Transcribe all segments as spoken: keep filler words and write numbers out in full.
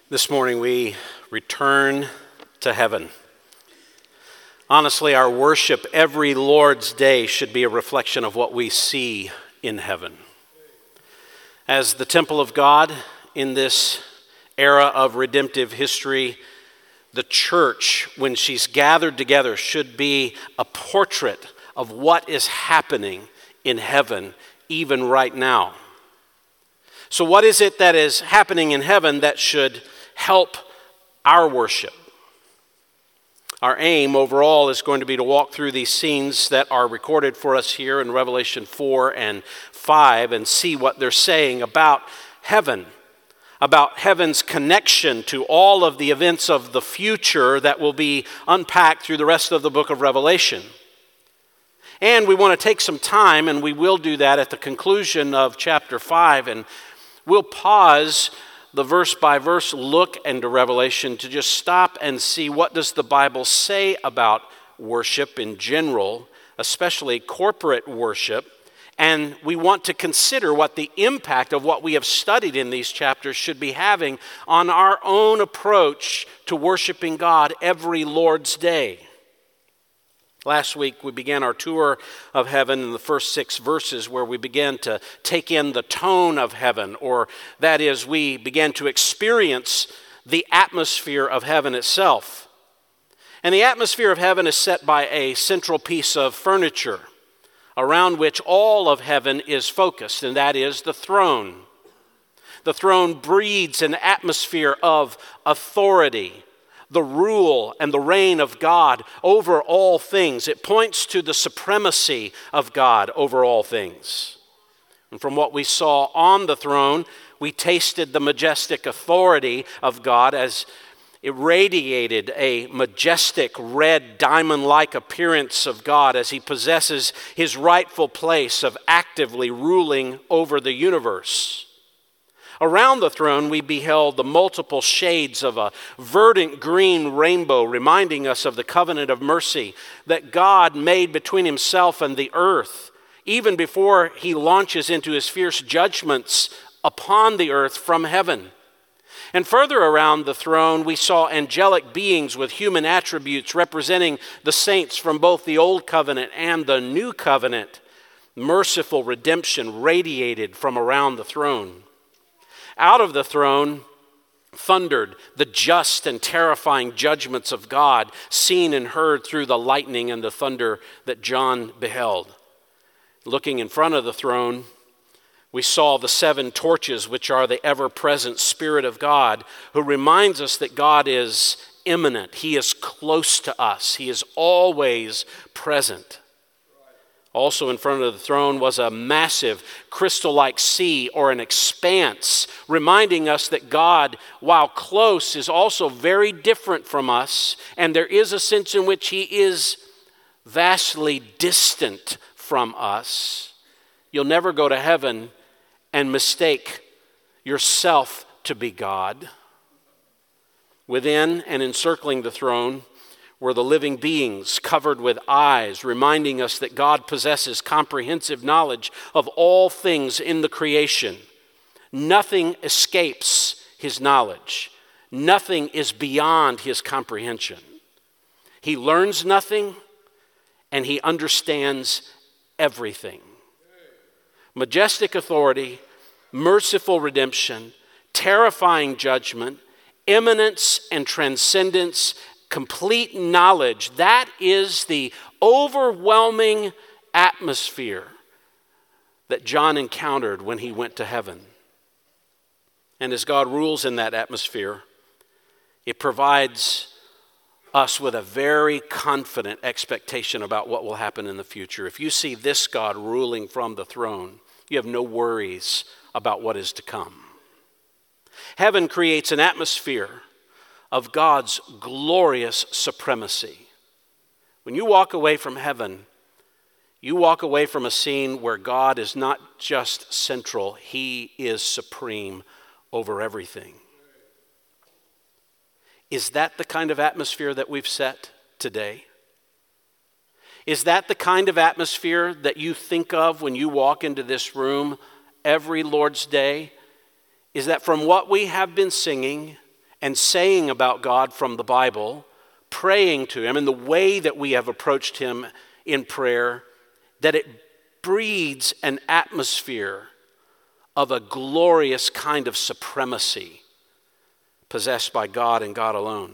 This morning we return to heaven. Honestly, our worship every Lord's Day should be a reflection of what we see in heaven. As the temple of God in this era of redemptive history, the church, when she's gathered together, should be a portrait of what is happening in heaven even right now. So what is it that is happening in heaven that should help our worship? Our aim overall is going to be to walk through these scenes that are recorded for us here in Revelation four and five and see what they're saying about heaven, about heaven's connection to all of the events of the future that will be unpacked through the rest of the book of Revelation. And we want to take some time, and we will do that at the conclusion of chapter five, and we'll pause the verse-by-verse look into Revelation to just stop and see what does the Bible say about worship in general, especially corporate worship. And we want to consider what the impact of what we have studied in these chapters should be having on our own approach to worshiping God every Lord's Day. Last week, we began our tour of heaven in the first six verses where we began to take in the tone of heaven, or that is, we began to experience the atmosphere of heaven itself. And the atmosphere of heaven is set by a central piece of furniture around which all of heaven is focused, and that is the throne. The throne breeds an atmosphere of authority, the rule and the reign of God over all things. It points to the supremacy of God over all things. And from what we saw on the throne, we tasted the majestic authority of God as it radiated a majestic red diamond-like appearance of God as he possesses his rightful place of actively ruling over the universe. Around the throne, we beheld the multiple shades of a verdant green rainbow, reminding us of the covenant of mercy that God made between himself and the earth, even before he launches into his fierce judgments upon the earth from heaven. And further around the throne, we saw angelic beings with human attributes representing the saints from both the Old Covenant and the New Covenant. Merciful redemption radiated from around the throne. Out of the throne thundered the just and terrifying judgments of God, seen and heard through the lightning and the thunder that John beheld. Looking in front of the throne, we saw the seven torches, which are the ever-present Spirit of God, who reminds us that God is immanent. He is close to us. He is always present. Also in front of the throne was a massive crystal-like sea, or an expanse, reminding us that God, while close, is also very different from us, and there is a sense in which he is vastly distant from us. You'll never go to heaven and mistake yourself to be God. Within and encircling the throne were the living beings covered with eyes, reminding us that God possesses comprehensive knowledge of all things in the creation. Nothing escapes his knowledge. Nothing is beyond his comprehension. He learns nothing, and he understands everything. Majestic authority, merciful redemption, terrifying judgment, immanence and transcendence, complete knowledge. That is the overwhelming atmosphere that John encountered when he went to heaven. And as God rules in that atmosphere, it provides us with a very confident expectation about what will happen in the future. If you see this God ruling from the throne, you have no worries about what is to come. Heaven creates an atmosphere of God's glorious supremacy. When you walk away from heaven, you walk away from a scene where God is not just central, he is supreme over everything. Is that the kind of atmosphere that we've set today? Is that the kind of atmosphere that you think of when you walk into this room every Lord's Day? Is that from what we have been singing and saying about God from the Bible, praying to him, and the way that we have approached him in prayer, that it breeds an atmosphere of a glorious kind of supremacy possessed by God and God alone.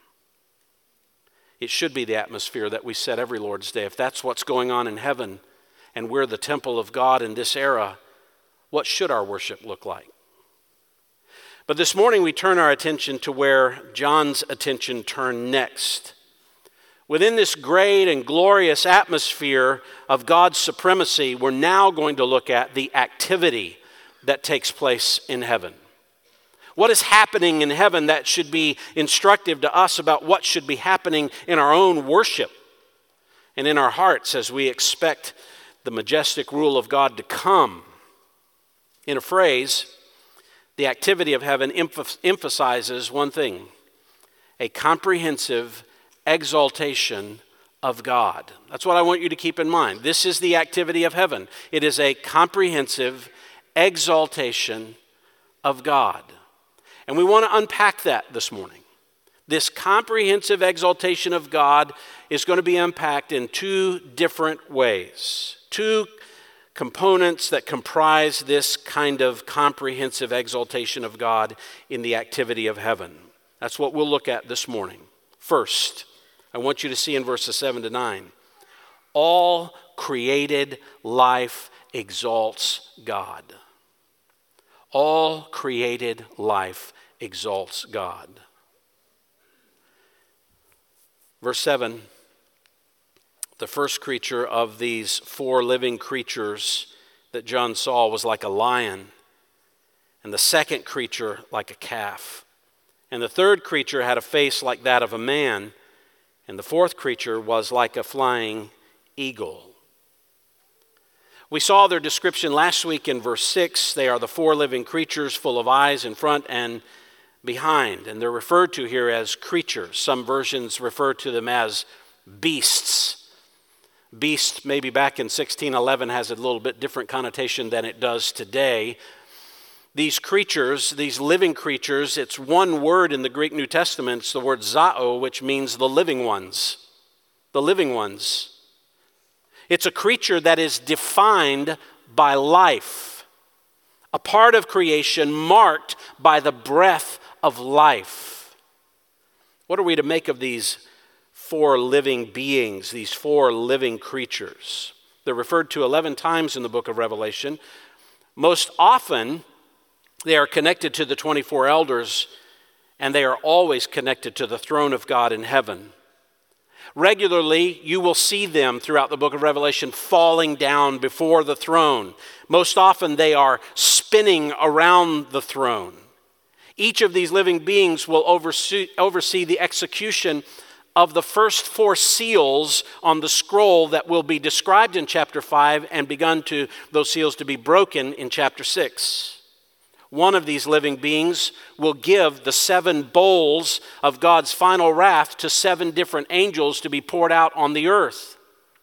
It should be the atmosphere that we set every Lord's Day. If that's what's going on in heaven and we're the temple of God in this era, what should our worship look like? But this morning we turn our attention to where John's attention turned next. Within this great and glorious atmosphere of God's supremacy, we're now going to look at the activity that takes place in heaven. What is happening in heaven that should be instructive to us about what should be happening in our own worship and in our hearts as we expect the majestic rule of God to come. In a phrase, the activity of heaven emph- emphasizes one thing: a comprehensive exaltation of God. That's what I want you to keep in mind. This is the activity of heaven. It is a comprehensive exaltation of God. And we want to unpack that this morning. This comprehensive exaltation of God is going to be unpacked in two different ways. Two components that comprise this kind of comprehensive exaltation of God in the activity of heaven. That's what we'll look at this morning. First, I want you to see in verses seven to nine, all created life exalts God. All created life exalts God. Verse seven, the first creature of these four living creatures that John saw was like a lion, and the second creature like a calf, and the third creature had a face like that of a man, and the fourth creature was like a flying eagle. We saw their description last week in verse six. They are the four living creatures full of eyes in front and behind, and they're referred to here as creatures. Some versions refer to them as beasts. Beast, maybe back in sixteen eleven, has a little bit different connotation than it does today. These creatures, these living creatures, it's one word in the Greek New Testament. It's the word zao, which means the living ones. The living ones. It's a creature that is defined by life, a part of creation marked by the breath of life. What are we to make of these four living beings, these four living creatures? They're referred to eleven times in the book of Revelation. Most often, they are connected to the twenty-four elders, and they are always connected to the throne of God in heaven. Regularly, you will see them throughout the book of Revelation falling down before the throne. Most often, they are spinning around the throne. Each of these living beings will oversee, oversee the execution of the first four seals on the scroll that will be described in chapter five and begun to those seals to be broken in chapter six. One of these living beings will give the seven bowls of God's final wrath to seven different angels to be poured out on the earth.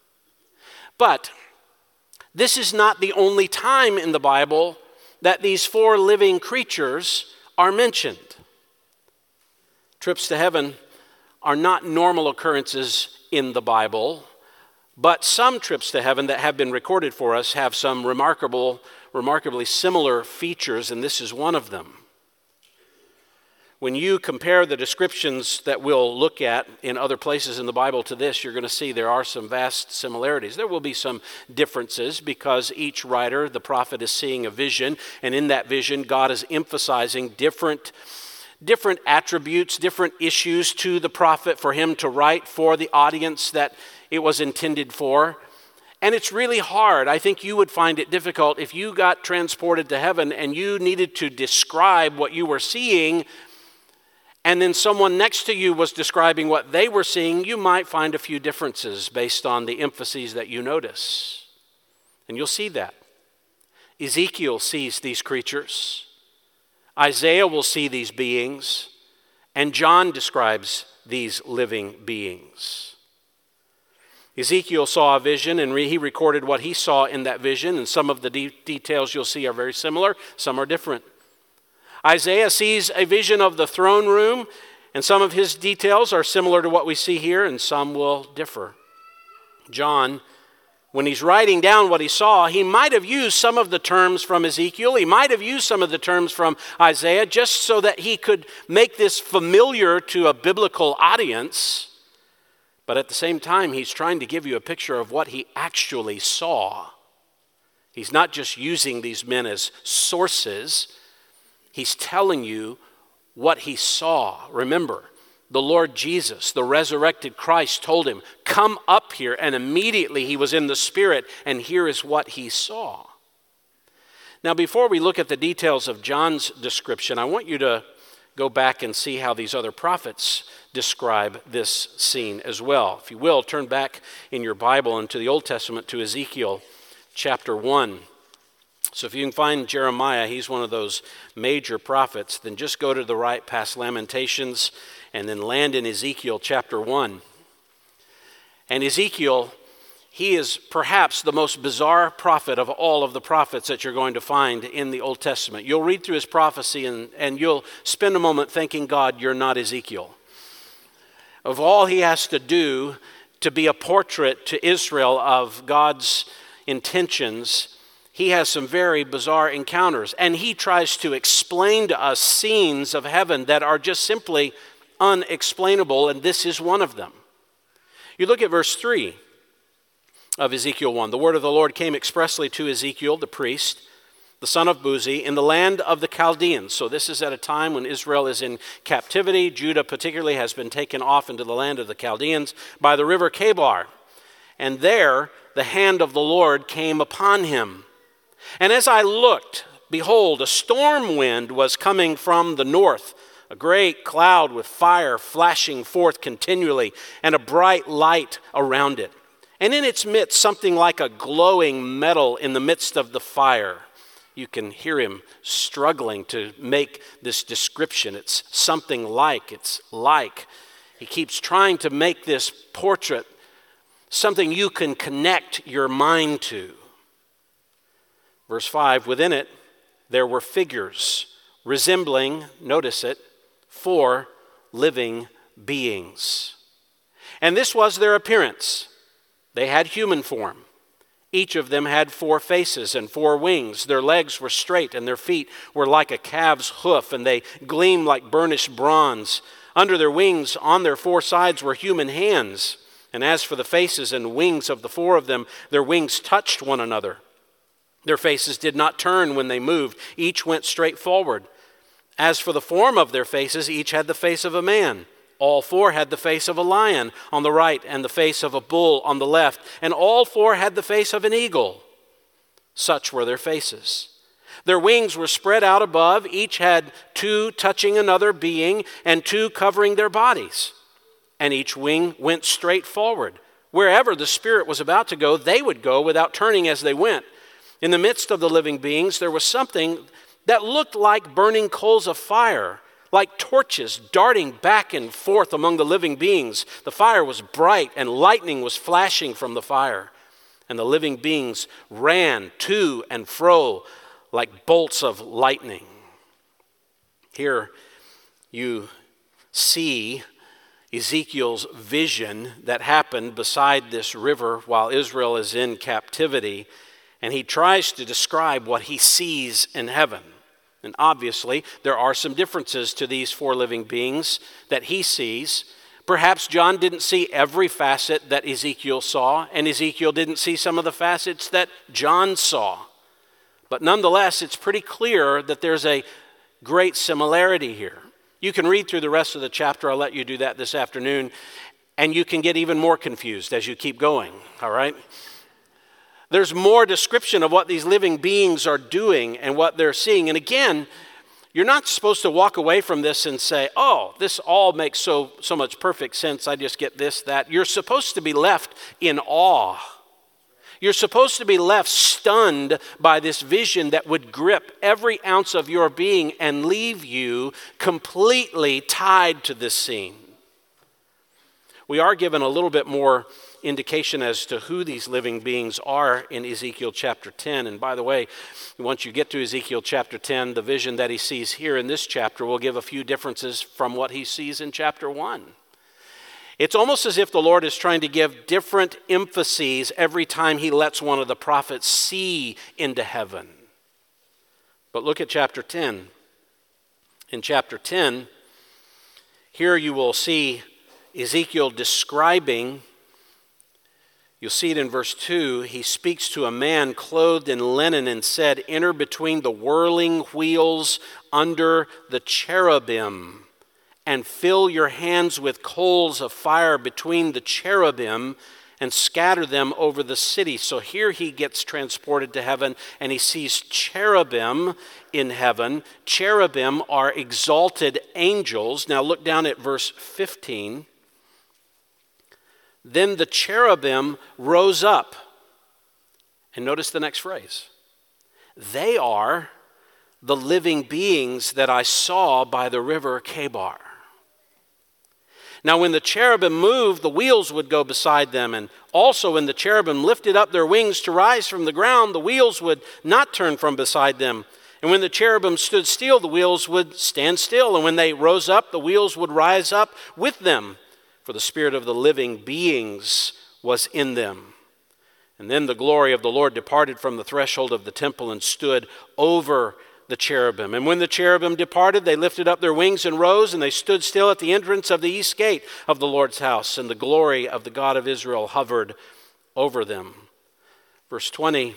But this is not the only time in the Bible that these four living creatures are mentioned. Trips to heaven are not normal occurrences in the Bible, but some trips to heaven that have been recorded for us have some remarkable, remarkably similar features, and this is one of them. When you compare the descriptions that we'll look at in other places in the Bible to this, you're going to see there are some vast similarities. There will be some differences because each writer, the prophet, is seeing a vision, and in that vision, God is emphasizing different different attributes, different issues to the prophet for him to write for the audience that it was intended for. And it's really hard. I think you would find it difficult if you got transported to heaven and you needed to describe what you were seeing, and then someone next to you was describing what they were seeing. You might find a few differences based on the emphases that you notice. And you'll see that. Ezekiel sees these creatures. Isaiah will see these beings, and John describes these living beings. Ezekiel saw a vision, and he recorded what he saw in that vision, and some of the de- details you'll see are very similar, some are different. Isaiah sees a vision of the throne room, and some of his details are similar to what we see here, and some will differ. John, when he's writing down what he saw, he might have used some of the terms from Ezekiel. He might have used some of the terms from Isaiah just so that he could make this familiar to a biblical audience. But at the same time, he's trying to give you a picture of what he actually saw. He's not just using these men as sources. He's telling you what he saw. Remember, the Lord Jesus, the resurrected Christ, told him, "Come up here," and immediately he was in the Spirit, and here is what he saw. Now, before we look at the details of John's description, I want you to go back and see how these other prophets describe this scene as well. If you will, turn back in your Bible into the Old Testament to Ezekiel chapter one. So if you can find Jeremiah, he's one of those major prophets, then just go to the right past Lamentations and then land in Ezekiel chapter one. And Ezekiel, he is perhaps the most bizarre prophet of all of the prophets that you're going to find in the Old Testament. You'll read through his prophecy and, and you'll spend a moment thanking God you're not Ezekiel. Of all he has to do to be a portrait to Israel of God's intentions, he has some very bizarre encounters, and he tries to explain to us scenes of heaven that are just simply unexplainable, and this is one of them. You look at verse three of Ezekiel one. The word of the Lord came expressly to Ezekiel, the priest, the son of Buzi, in the land of the Chaldeans. So this is at a time when Israel is in captivity. Judah particularly has been taken off into the land of the Chaldeans by the river Chebar. And there the hand of the Lord came upon him. And as I looked, behold, a storm wind was coming from the north, a great cloud with fire flashing forth continually, and a bright light around it. And in its midst, something like a glowing metal in the midst of the fire. You can hear him struggling to make this description. It's something like, it's like. He keeps trying to make this portrait something you can connect your mind to. Verse five, within it there were figures resembling, notice it, four living beings. And this was their appearance. They had human form. Each of them had four faces and four wings. Their legs were straight and their feet were like a calf's hoof, and they gleamed like burnished bronze. Under their wings, on their four sides, were human hands. And as for the faces and wings of the four of them, their wings touched one another. Their faces did not turn when they moved. Each went straight forward. As for the form of their faces, each had the face of a man. All four had the face of a lion on the right and the face of a bull on the left. And all four had the face of an eagle. Such were their faces. Their wings were spread out above. Each had two touching another being and two covering their bodies. And each wing went straight forward. Wherever the Spirit was about to go, they would go without turning as they went. In the midst of the living beings, there was something that looked like burning coals of fire, like torches darting back and forth among the living beings. The fire was bright and lightning was flashing from the fire. And the living beings ran to and fro like bolts of lightning. Here you see Ezekiel's vision that happened beside this river while Israel is in captivity. And he tries to describe what he sees in heaven. And obviously, there are some differences to these four living beings that he sees. Perhaps John didn't see every facet that Ezekiel saw, and Ezekiel didn't see some of the facets that John saw. But nonetheless, it's pretty clear that there's a great similarity here. You can read through the rest of the chapter. I'll let you do that this afternoon. And you can get even more confused as you keep going, all right? There's more description of what these living beings are doing and what they're seeing. And again, you're not supposed to walk away from this and say, oh, this all makes so, so much perfect sense. I just get this, that. You're supposed to be left in awe. You're supposed to be left stunned by this vision that would grip every ounce of your being and leave you completely tied to this scene. We are given a little bit more indication as to who these living beings are in Ezekiel chapter ten. And by the way, once you get to Ezekiel chapter ten, the vision that he sees here in this chapter will give a few differences from what he sees in chapter one. It's almost as if the Lord is trying to give different emphases every time he lets one of the prophets see into heaven. But look at chapter ten. In chapter ten, here you will see Ezekiel describing, you'll see it in verse two, he speaks to a man clothed in linen and said, "Enter between the whirling wheels under the cherubim, and fill your hands with coals of fire between the cherubim, and scatter them over the city." So here he gets transported to heaven, and he sees cherubim in heaven. Cherubim are exalted angels. Now look down at verse fifteen. Then the cherubim rose up. And notice the next phrase. They are the living beings that I saw by the river Chebar. Now when the cherubim moved, the wheels would go beside them. And also when the cherubim lifted up their wings to rise from the ground, the wheels would not turn from beside them. And when the cherubim stood still, the wheels would stand still. And when they rose up, the wheels would rise up with them. For the spirit of the living beings was in them. And then the glory of the Lord departed from the threshold of the temple and stood over the cherubim. And when the cherubim departed, they lifted up their wings and rose, and they stood still at the entrance of the east gate of the Lord's house. And the glory of the God of Israel hovered over them. Verse twenty.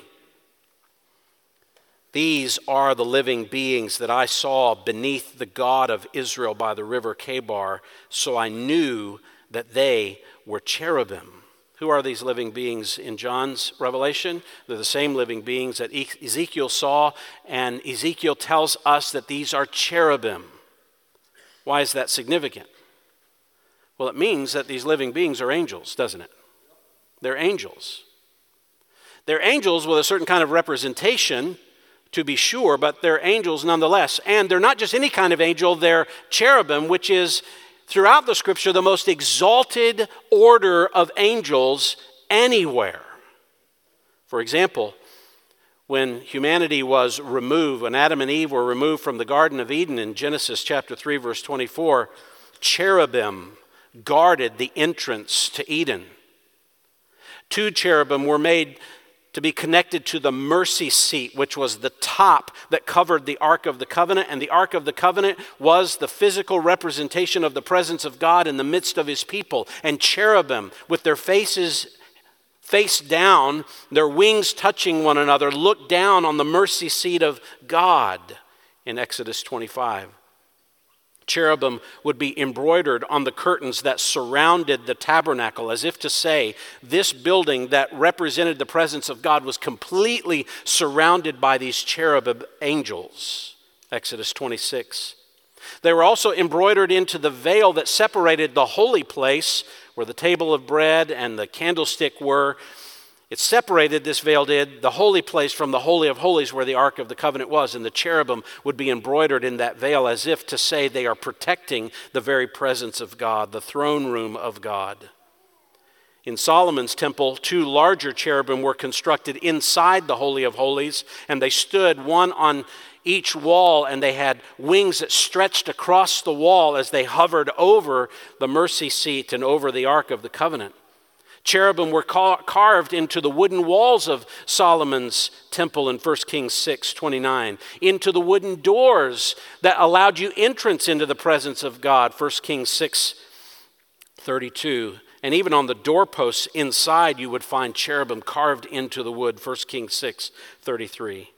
These are the living beings that I saw beneath the God of Israel by the river Chebar. So I knew that they were cherubim. Who are these living beings in John's revelation? They're the same living beings that Ezekiel saw, and Ezekiel tells us that these are cherubim. Why is that significant? Well, it means that these living beings are angels, doesn't it? They're angels. They're angels with a certain kind of representation, to be sure, but they're angels nonetheless. And they're not just any kind of angel, they're cherubim, which is throughout the scripture the most exalted order of angels anywhere. For example, when humanity was removed, when Adam and Eve were removed from the Garden of Eden in Genesis chapter three, verse twenty-four, cherubim guarded the entrance to Eden. Two cherubim were made to be connected to the mercy seat, which was the top that covered the Ark of the Covenant. And the Ark of the Covenant was the physical representation of the presence of God in the midst of his people. And cherubim, with their faces face down, their wings touching one another, looked down on the mercy seat of God in Exodus twenty-five. Cherubim would be embroidered on the curtains that surrounded the tabernacle, as if to say, this building that represented the presence of God was completely surrounded by these cherubim angels. Exodus twenty-six. They were also embroidered into the veil that separated the holy place, where the table of bread and the candlestick were. It separated, this veil did, the holy place from the Holy of Holies where the Ark of the Covenant was, and the cherubim would be embroidered in that veil as if to say they are protecting the very presence of God, the throne room of God. In Solomon's temple, two larger cherubim were constructed inside the Holy of Holies, and they stood one on each wall, and they had wings that stretched across the wall as they hovered over the mercy seat and over the Ark of the Covenant. Cherubim were ca- carved into the wooden walls of Solomon's temple in First Kings six twenty-nine, into the wooden doors that allowed you entrance into the presence of God, First Kings six thirty-two. And even on the doorposts inside, you would find cherubim carved into the wood, First Kings six thirty-three.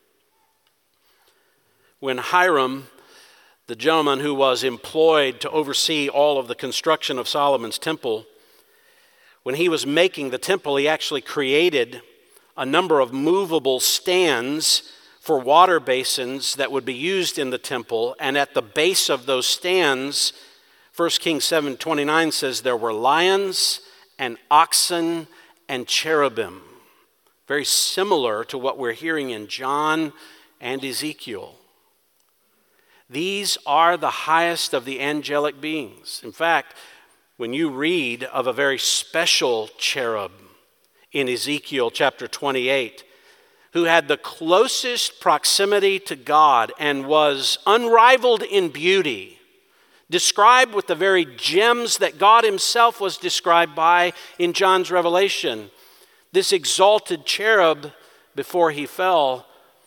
When Hiram, the gentleman who was employed to oversee all of the construction of Solomon's temple, when he was making the temple, he actually created a number of movable stands for water basins that would be used in the temple. And at the base of those stands, First Kings seven twenty-nine says there were lions and oxen and cherubim. Very similar to what we're hearing in John and Ezekiel. These are the highest of the angelic beings. In fact, when you read of a very special cherub in Ezekiel chapter twenty-eight, who had the closest proximity to God and was unrivaled in beauty, described with the very gems that God himself was described by in John's Revelation. This exalted cherub, before he fell,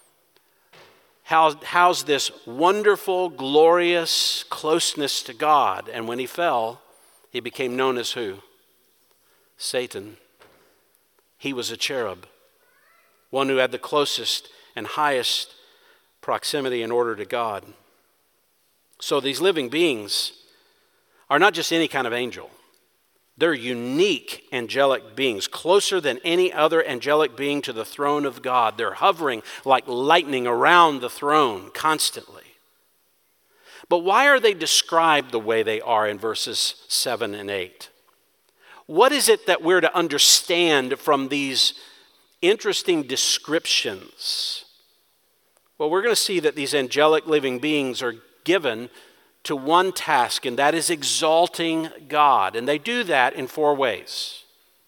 housed this wonderful, glorious closeness to God. And when he fell, he became known as who? Satan. He was a cherub, one who had the closest and highest proximity in order to God. So these living beings are not just any kind of angel. They're unique angelic beings, closer than any other angelic being to the throne of God. They're hovering like lightning around the throne constantly. But why are they described the way they are in verses seven and eight? What is it that we're to understand from these interesting descriptions? Well, we're going to see that these angelic living beings are given to one task, and that is exalting God. And they do that in four ways.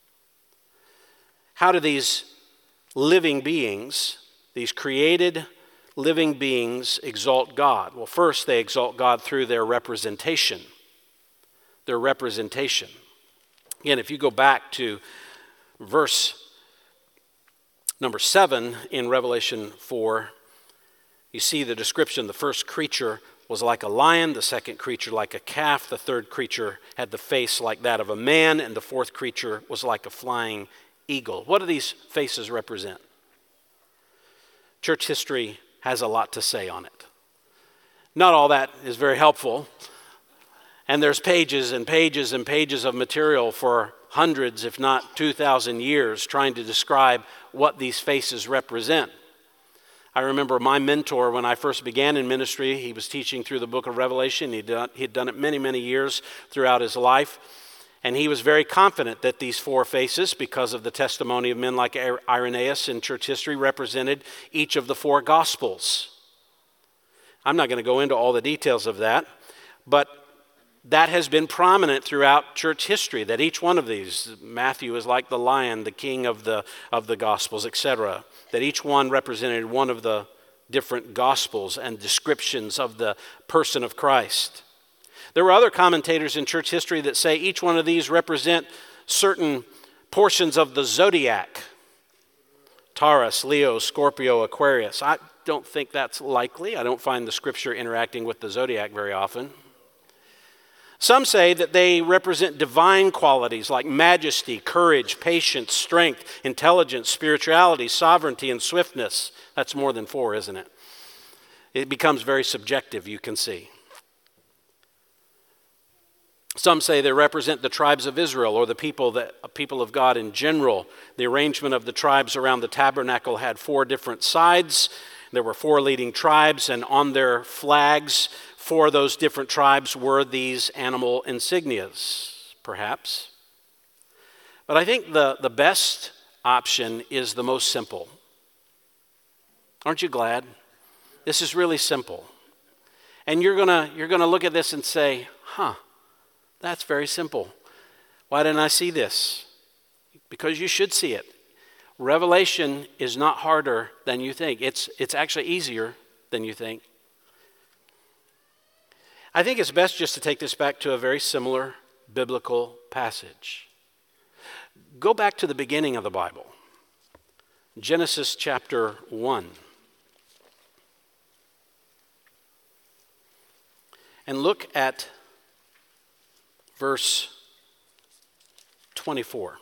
How do these living beings, these created living beings, exalt God? Well, first, they exalt God through their representation. Their representation. Again, if you go back to verse number seven in Revelation four, you see the description. The first creature was like a lion, the second creature like a calf, the third creature had the face like that of a man, and the fourth creature was like a flying eagle. What do these faces represent? Church history has a lot to say on it. Not all that is very helpful, and there's pages and pages and pages of material for hundreds, if not two thousand years, trying to describe what these faces represent. I remember my mentor when I first began in ministry. He was teaching through the book of Revelation. He'd done, he'd done it many, many years throughout his life. And he was very confident that these four faces, because of the testimony of men like Irenaeus in church history, represented each of the four Gospels. I'm not going to go into all the details of that, but that has been prominent throughout church history, that each one of these, Matthew is like the lion, the king of the, of the Gospels, et cetera, that each one represented one of the different Gospels and descriptions of the person of Christ. There were other commentators in church history that say each one of these represent certain portions of the zodiac. Taurus, Leo, Scorpio, Aquarius. I don't think that's likely. I don't find the scripture interacting with the zodiac very often. Some say that they represent divine qualities like majesty, courage, patience, strength, intelligence, spirituality, sovereignty, and swiftness. That's more than four, isn't it? It becomes very subjective, you can see. Some say they represent the tribes of Israel, or the people that people of God in general. The arrangement of the tribes around the tabernacle had four different sides. There were four leading tribes, and on their flags for those different tribes were these animal insignias, perhaps. But I think the, the best option is the most simple. Aren't you glad? This is really simple. And you're gonna you're gonna look at this and say, huh, that's very simple. Why didn't I see this? Because you should see it. Revelation is not harder than you think. It's it's actually easier than you think. I think it's best just to take this back to a very similar biblical passage. Go back to the beginning of the Bible, Genesis chapter one. And look at verse twenty-four.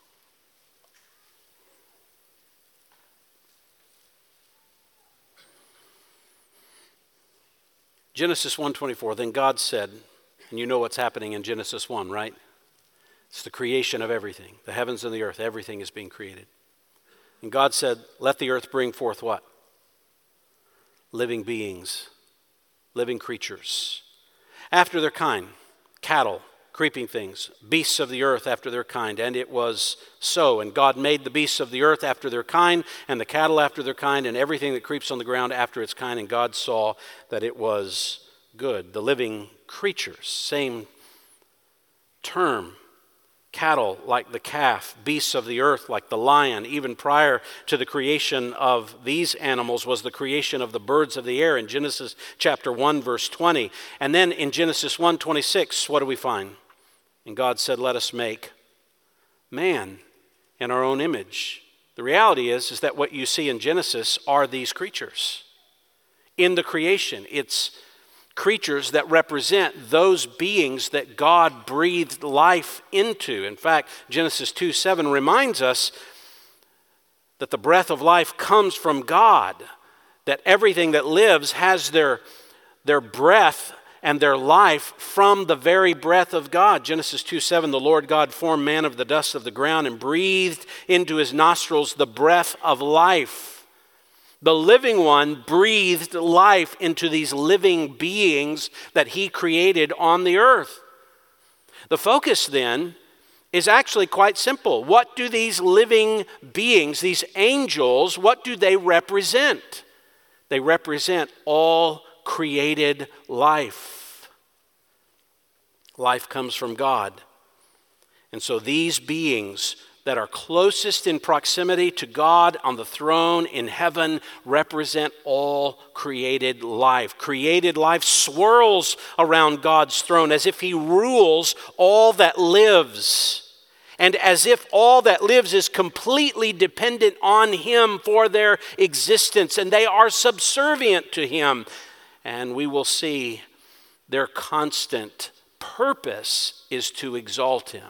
Genesis one twenty-four, then God said, and you know what's happening in Genesis one, right? It's the creation of everything. The heavens and the earth, everything is being created. And God said, let the earth bring forth what? Living beings, living creatures, after their kind, cattle, creeping things, beasts of the earth after their kind. And it was so. And God made the beasts of the earth after their kind, and the cattle after their kind, and everything that creeps on the ground after its kind. And God saw that it was good. The living creatures, same term. Cattle like the calf, beasts of the earth like the lion. Even prior to the creation of these animals was the creation of the birds of the air in Genesis chapter one, verse twenty. And then in Genesis one twenty-six, what do we find? And God said, let us make man in our own image. The reality is, is that what you see in Genesis are these creatures. In the creation, it's creatures that represent those beings that God breathed life into. In fact, Genesis two seven reminds us that the breath of life comes from God, that everything that lives has their, their breath and their life from the very breath of God. Genesis two seven, the Lord God formed man of the dust of the ground and breathed into his nostrils the breath of life. The living one breathed life into these living beings that he created on the earth. The focus then is actually quite simple. What do these living beings, these angels, what do they represent? They represent all created life. Life comes from God. And so these beings that are closest in proximity to God on the throne in heaven represent all created life. Created life swirls around God's throne as if he rules all that lives, and as if all that lives is completely dependent on him for their existence, and they are subservient to him. And we will see their constant purpose is to exalt him.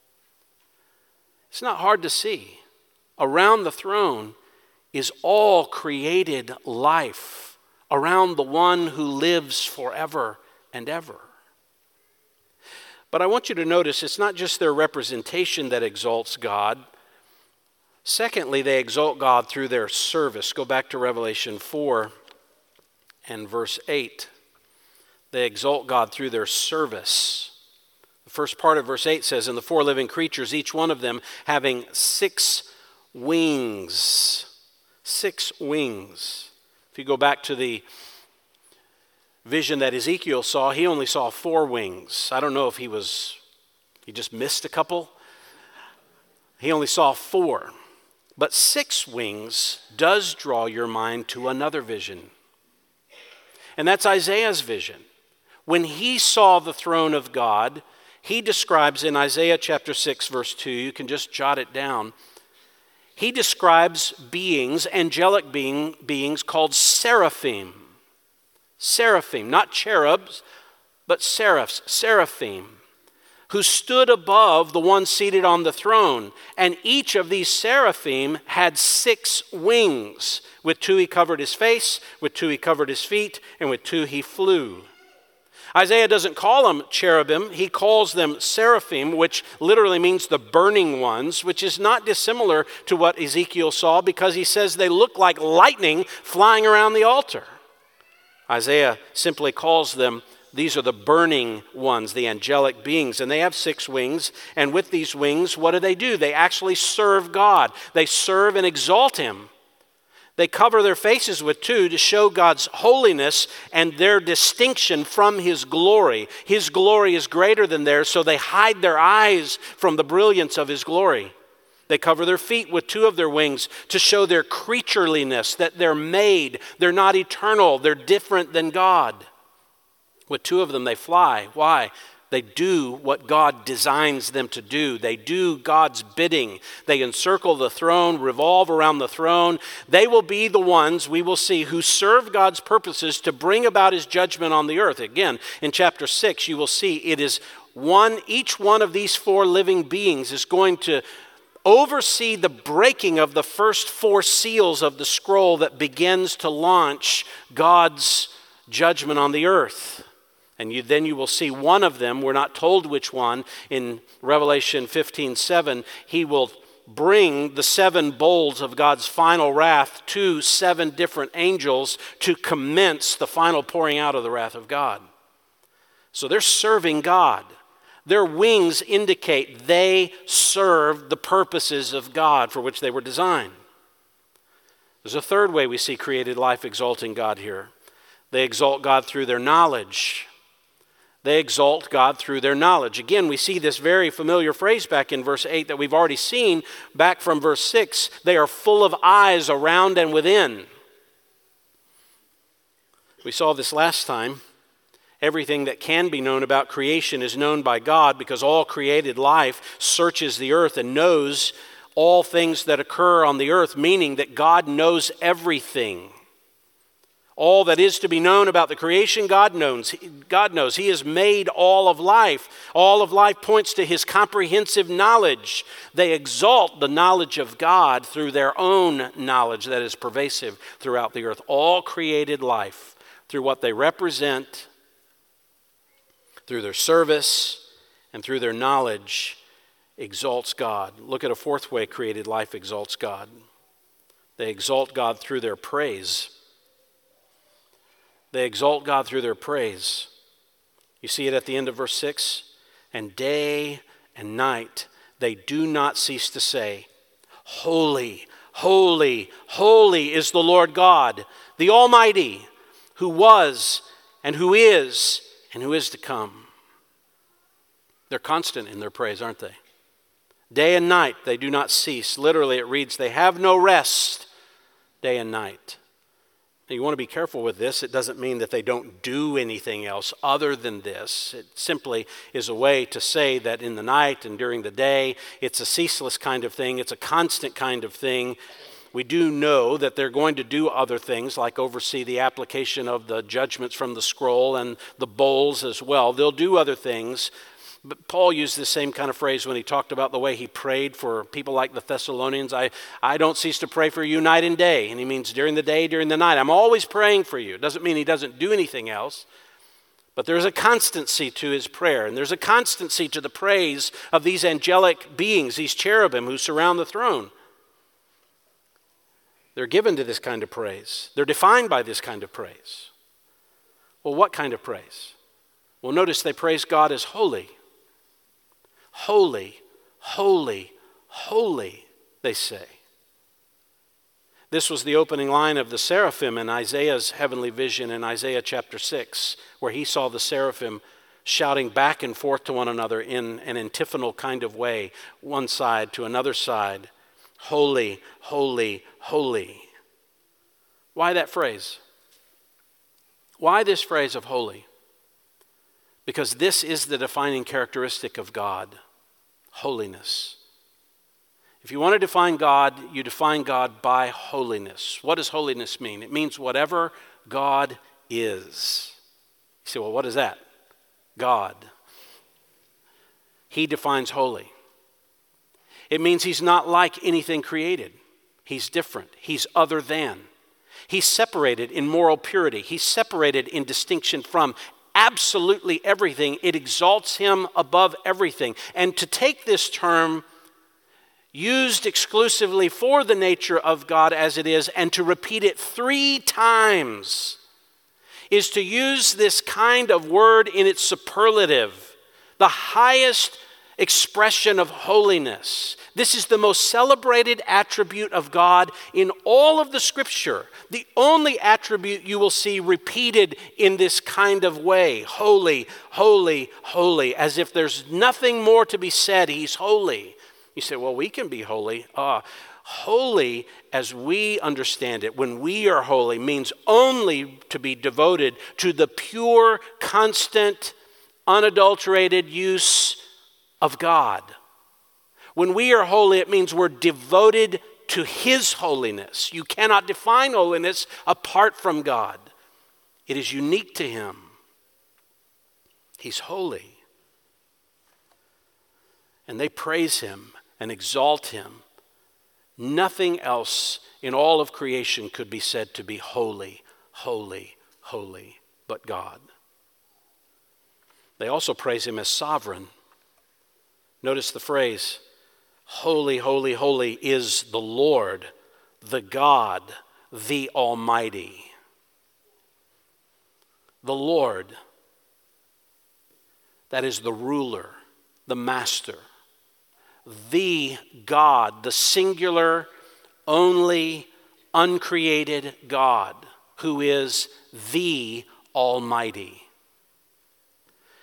It's not hard to see. Around the throne is all created life, around the one who lives forever and ever. But I want you to notice it's not just their representation that exalts God. Secondly, they exalt God through their service. Go back to Revelation four and verse eight. They exalt God through their service. The first part of verse eight says, and the four living creatures, each one of them having six wings. Six wings. If you go back to the vision that Ezekiel saw, he only saw four wings. I don't know if he was, he just missed a couple. He only saw four. But six wings does draw your mind to another vision. And that's Isaiah's vision. When he saw the throne of God, he describes in Isaiah chapter six, verse two, you can just jot it down. He describes beings, angelic being, beings called seraphim. Seraphim, not cherubs, but seraphs, seraphim, who stood above the one seated on the throne. And each of these seraphim had six wings. With two he covered his face, with two he covered his feet, and with two he flew. Isaiah doesn't call them cherubim, he calls them seraphim, which literally means the burning ones, which is not dissimilar to what Ezekiel saw because he says they look like lightning flying around the altar. Isaiah simply calls them, these are the burning ones, the angelic beings, and they have six wings, and with these wings, what do they do? They actually serve God. They serve and exalt him. They cover their faces with two to show God's holiness and their distinction from his glory. His glory is greater than theirs, so they hide their eyes from the brilliance of his glory. They cover their feet with two of their wings to show their creatureliness, that they're made, they're not eternal, they're different than God. With two of them they fly. Why? They do what God designs them to do. They do God's bidding. They encircle the throne, revolve around the throne. They will be the ones, we will see, who serve God's purposes to bring about his judgment on the earth. Again, in chapter six, you will see it is one, each one of these four living beings is going to oversee the breaking of the first four seals of the scroll that begins to launch God's judgment on the earth. And you, then you will see one of them, we're not told which one, in Revelation fifteen seven, he will bring the seven bowls of God's final wrath to seven different angels to commence the final pouring out of the wrath of God. So they're serving God. Their wings indicate they serve the purposes of God for which they were designed. There's a third way we see created life exalting God here. They exalt God through their knowledge. They exalt God through their knowledge. Again, we see this very familiar phrase back in verse eight that we've already seen back from verse six. They are full of eyes around and within. We saw this last time. Everything that can be known about creation is known by God because all created life searches the earth and knows all things that occur on the earth, meaning that God knows everything. All that is to be known about the creation, God knows. God knows. He has made all of life. All of life points to his comprehensive knowledge. They exalt the knowledge of God through their own knowledge that is pervasive throughout the earth. All created life, through what they represent, through their service, and through their knowledge, exalts God. Look at a fourth way created life exalts God. They exalt God through their praise. They exalt God through their praise. You see it at the end of verse six. And day and night they do not cease to say, Holy, holy, holy is the Lord God, the Almighty, who was and who is and who is to come. They're constant in their praise, aren't they? Day and night they do not cease. Literally it reads, they have no rest day and night. Now, you want to be careful with this. It doesn't mean that they don't do anything else other than this. It simply is a way to say that in the night and during the day, it's a ceaseless kind of thing. It's a constant kind of thing. We do know that they're going to do other things like oversee the application of the judgments from the scroll and the bowls as well. They'll do other things. But Paul used the same kind of phrase when he talked about the way he prayed for people like the Thessalonians. I, I don't cease to pray for you night and day. And he means during the day, during the night. I'm always praying for you. It doesn't mean he doesn't do anything else. But there's a constancy to his prayer. And there's a constancy to the praise of these angelic beings, these cherubim who surround the throne. They're given to this kind of praise. They're defined by this kind of praise. Well, what kind of praise? Well, notice they praise God as holy. Holy, holy, holy, they say. This was the opening line of the seraphim in Isaiah's heavenly vision in Isaiah chapter six, where he saw the seraphim shouting back and forth to one another in an antiphonal kind of way, one side to another side. Holy, holy, holy. Why that phrase? Why this phrase of holy? Because this is the defining characteristic of God. Holiness. If you want to define God, you define God by holiness. What does holiness mean? It means whatever God is. You say, well, what is that? God. He defines holy. It means he's not like anything created. He's different. He's other than. He's separated in moral purity. He's separated in distinction from absolutely everything. It exalts him above everything. And to take this term used exclusively for the nature of God as it is and to repeat it three times is to use this kind of word in its superlative, the highest expression of holiness. This is the most celebrated attribute of God in all of the Scripture. The only attribute you will see repeated in this kind of way. Holy, holy, holy. As if there's nothing more to be said. He's holy. You say, well, we can be holy. Uh, holy, as we understand it, when we are holy, means only to be devoted to the pure, constant, unadulterated use of God. When we are holy, it means we're devoted to his holiness. You cannot define holiness apart from God. It is unique to him. He's holy. And they praise him and exalt him. Nothing else in all of creation could be said to be holy, holy, holy, but God. They also praise him as sovereign. Notice the phrase, holy, holy, holy is the Lord, the God, the Almighty. The Lord, that is the ruler, the master. The God, the singular, only, uncreated God, who is the Almighty.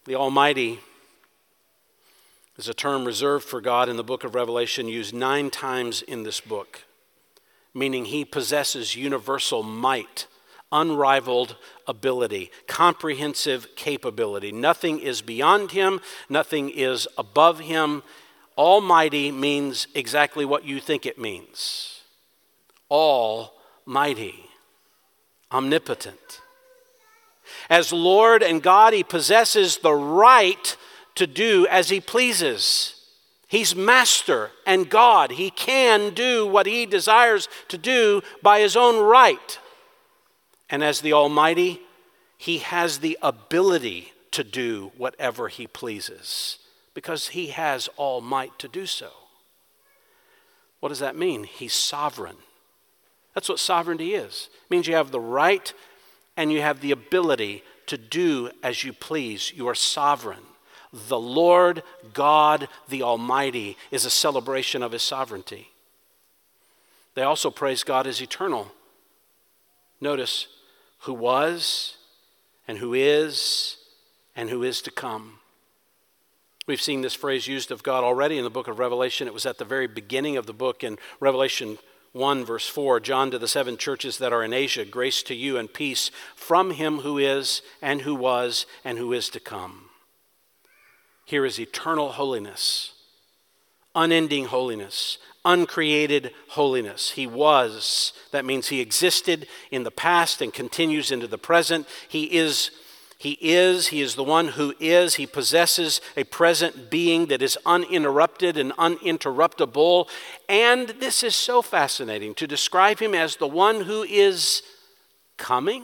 The Almighty is a term reserved for God in the book of Revelation, used nine times in this book, meaning he possesses universal might, unrivaled ability, comprehensive capability. Nothing is beyond him, nothing is above him. Almighty means exactly what you think it means. Almighty, omnipotent. As Lord and God, he possesses the right to do as he pleases. He's master and God. He can do what he desires to do by his own right. And as the Almighty, he has the ability to do whatever he pleases because he has all might to do so. What does that mean? He's sovereign. That's what sovereignty is. It means you have the right and you have the ability to do as you please. You are sovereign. The Lord God, the Almighty, is a celebration of his sovereignty. They also praise God as eternal. Notice, who was, and who is, and who is to come. We've seen this phrase used of God already in the book of Revelation. It was at the very beginning of the book in Revelation one, verse four. John to the seven churches that are in Asia, grace to you and peace from him who is, and who was, and who is to come. Here is eternal holiness, unending holiness, uncreated holiness. He was. That means he existed in the past and continues into the present. He is, he is, he is the one who is. He possesses a present being that is uninterrupted and uninterruptible. And this is so fascinating, to describe him as the one who is coming.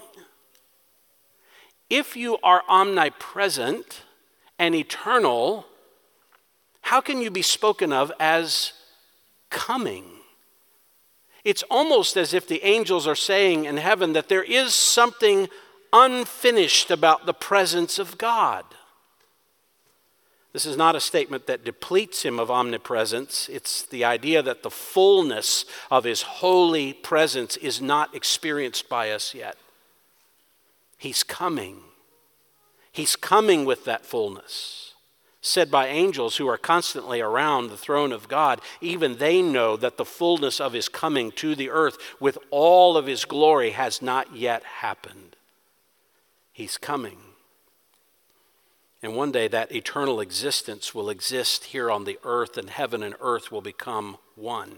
If you are omnipresent and eternal, how can you be spoken of as coming? It's almost as if the angels are saying in heaven that there is something unfinished about the presence of God. This is not a statement that depletes him of omnipresence. It's the idea that the fullness of his holy presence is not experienced by us yet. He's coming. He's coming with that fullness. Said by angels who are constantly around the throne of God, even they know that the fullness of his coming to the earth with all of his glory has not yet happened. He's coming. And one day that eternal existence will exist here on the earth, and heaven and earth will become one.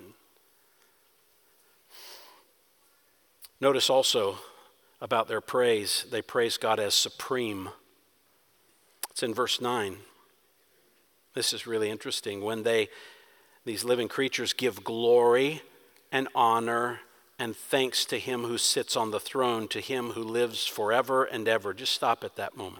Notice also about their praise, they praise God as supreme. It's in verse nine. This is really interesting. When they, these living creatures, give glory and honor and thanks to him who sits on the throne, to him who lives forever and ever. Just stop at that moment.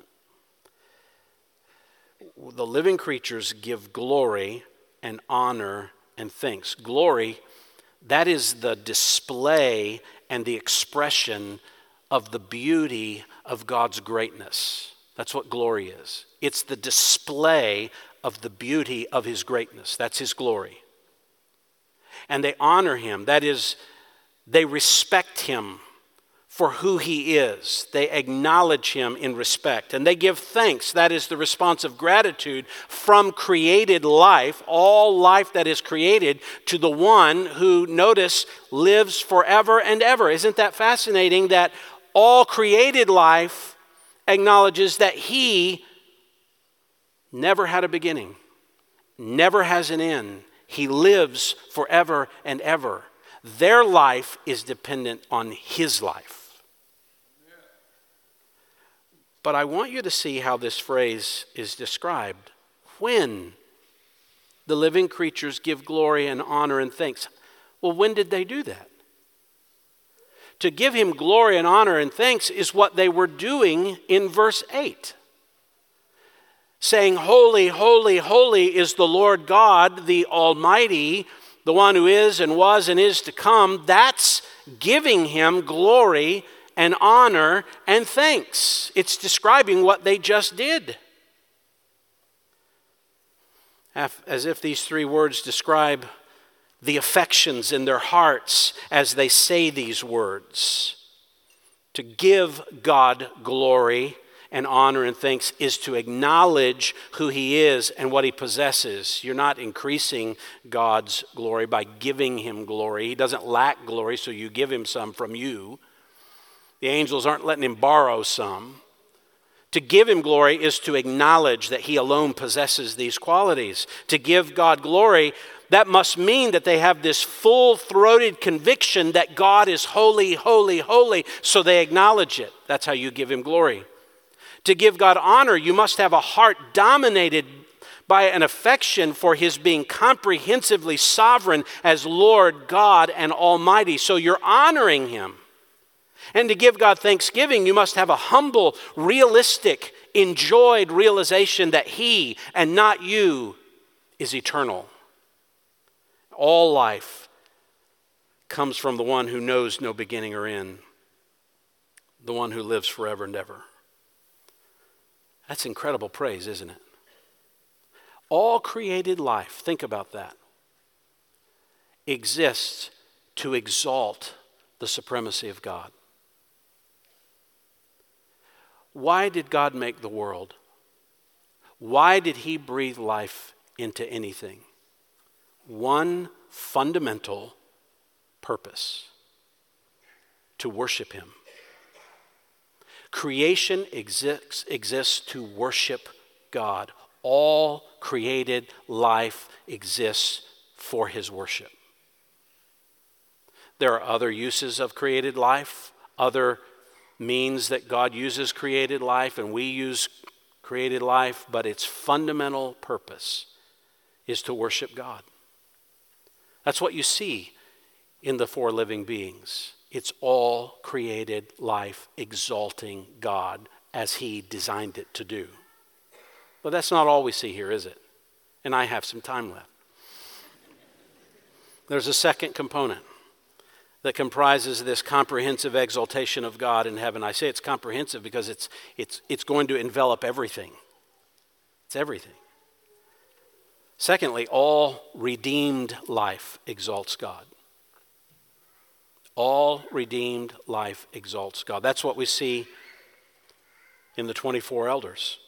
The living creatures give glory and honor and thanks. Glory, that is the display and the expression of the beauty of God's greatness. That's what glory is. It's the display of the beauty of his greatness. That's his glory. And they honor him. That is, they respect him for who he is. They acknowledge him in respect. And they give thanks. That is the response of gratitude from created life, all life that is created, to the one who, notice, lives forever and ever. Isn't that fascinating that all created life acknowledges that he never had a beginning, never has an end. He lives forever and ever. Their life is dependent on his life. But I want you to see how this phrase is described. When the living creatures give glory and honor and thanks. Well, when did they do that? To give him glory and honor and thanks is what they were doing in verse eight. Saying, holy, holy, holy is the Lord God, the Almighty, the one who is and was and is to come. That's giving him glory and honor and thanks. It's describing what they just did. As if these three words describe the affections in their hearts as they say these words. To give God glory and honor and thanks is to acknowledge who he is and what he possesses. You're not increasing God's glory by giving him glory. He doesn't lack glory, so you give him some from you. The angels aren't letting him borrow some. To give him glory is to acknowledge that he alone possesses these qualities. To give God glory, that must mean that they have this full-throated conviction that God is holy, holy, holy, so they acknowledge it. That's how you give him glory. To give God honor, you must have a heart dominated by an affection for his being comprehensively sovereign as Lord, God, and Almighty. So you're honoring him. And to give God thanksgiving, you must have a humble, realistic, enjoyed realization that he and not you is eternal. All life comes from the one who knows no beginning or end, the one who lives forever and ever. That's incredible praise, isn't it? All created life, think about that, exists to exalt the supremacy of God. Why did God make the world? Why did he breathe life into anything? One fundamental purpose: to worship him. Creation exists, exists to worship God. All created life exists for his worship. There are other uses of created life, other means that God uses created life, and we use created life, but its fundamental purpose is to worship God. That's what you see in the four living beings. It's all created life exalting God as he designed it to do. But that's not all we see here, is it? And I have some time left. There's a second component that comprises this comprehensive exaltation of God in heaven. I say it's comprehensive because it's, it's, it's going to envelop everything. It's everything. Secondly, all redeemed life exalts God. All redeemed life exalts God. That's what we see in the twenty-four elders.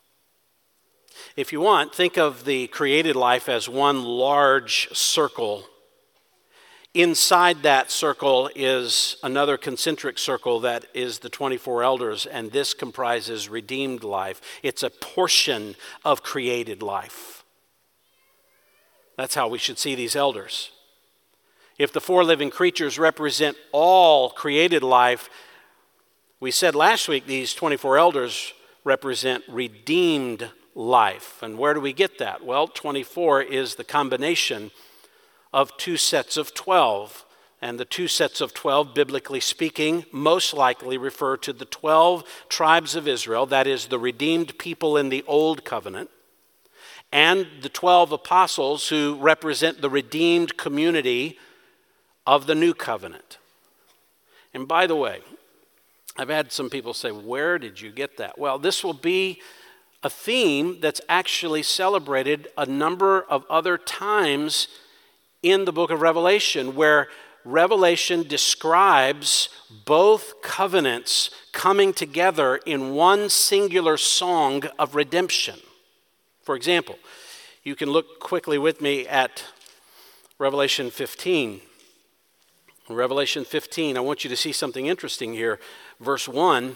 If you want, think of the created life as one large circle. Inside that circle is another concentric circle that is the twenty-four elders, and this comprises redeemed life. It's a portion of created life. That's how we should see these elders. If the four living creatures represent all created life, we said last week these twenty-four elders represent redeemed life. And where do we get that? Well, twenty-four is the combination of two sets of twelve. And the two sets of twelve, biblically speaking, most likely refer to the twelve tribes of Israel, that is, the redeemed people in the Old Covenant, and the twelve apostles who represent the redeemed community of the New Covenant. And by the way, I've had some people say, where did you get that? Well, this will be a theme that's actually celebrated a number of other times in the book of Revelation, where Revelation describes both covenants coming together in one singular song of redemption. For example, you can look quickly with me at Revelation fifteen. In Revelation fifteen, I want you to see something interesting here. Verse one,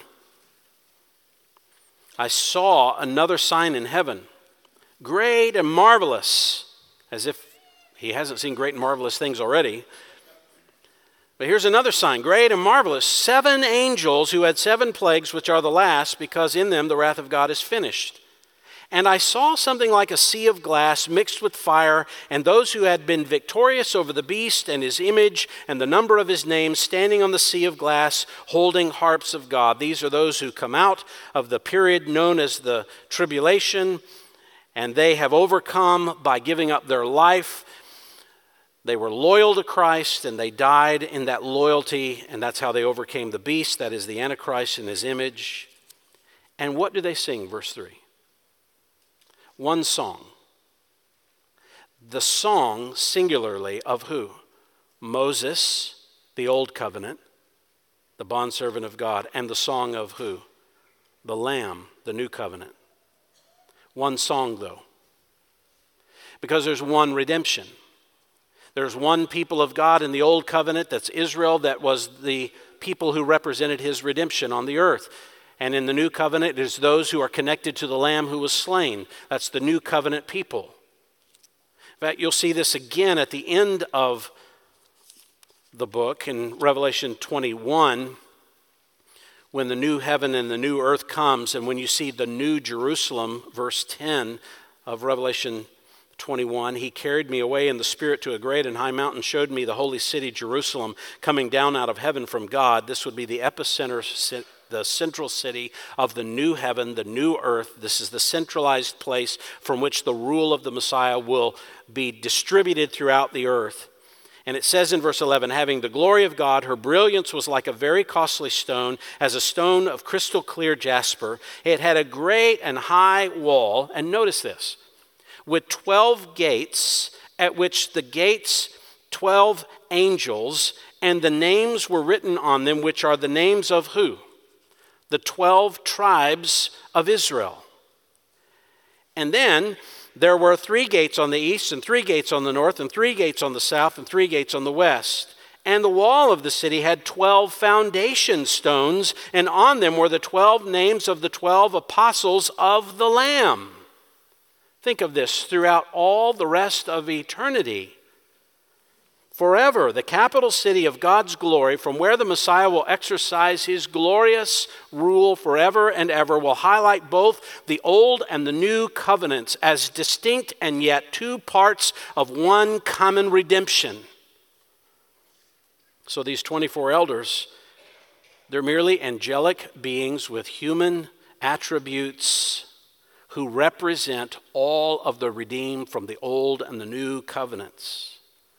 I saw another sign in heaven, great and marvelous, as if he hasn't seen great and marvelous things already. But here's another sign, great and marvelous, seven angels who had seven plagues, which are the last, because in them the wrath of God is finished. And I saw something like a sea of glass mixed with fire, and those who had been victorious over the beast and his image and the number of his name standing on the sea of glass, holding harps of God. These are those who come out of the period known as the tribulation, and they have overcome by giving up their life. They were loyal to Christ, and they died in that loyalty, and that's how they overcame the beast, that is the Antichrist and his image. And what do they sing? Verse three. One song. The song, singularly, of who? Moses, the Old Covenant, the bondservant of God, and the song of who? the Lamb, the new covenant. One song, though, because there's one redemption. There's one people of God in the old covenant, that's Israel, that was the people who represented his redemption on the earth. And in the new covenant, it is those who are connected to the Lamb who was slain. That's the new covenant people. In fact, you'll see this again at the end of the book in Revelation twenty-one, when the new heaven and the new earth comes, and when you see the new Jerusalem, verse ten of Revelation twenty-one, he carried me away in the Spirit to a great and high mountain, showed me the holy city Jerusalem coming down out of heaven from God. This would be the epicenter, the central city of the new heaven, the new earth. This is the centralized place from which the rule of the Messiah will be distributed throughout the earth. And it says in verse eleven, having the glory of God, her brilliance was like a very costly stone, as a stone of crystal clear jasper. It had a great and high wall, and notice this, with twelve gates, at which the gates, twelve angels, and the names were written on them, which are the names of who? The twelve tribes of Israel. And then there were three gates on the east, and three gates on the north, and three gates on the south, and three gates on the west. And the wall of the city had twelve foundation stones, and on them were the twelve names of the twelve apostles of the Lamb. Think of this throughout all the rest of eternity. Forever, the capital city of God's glory, from where the Messiah will exercise his glorious rule forever and ever, will highlight both the old and the new covenants as distinct and yet two parts of one common redemption. So these twenty-four elders, they're merely angelic beings with human attributes who represent all of the redeemed from the old and the new covenants.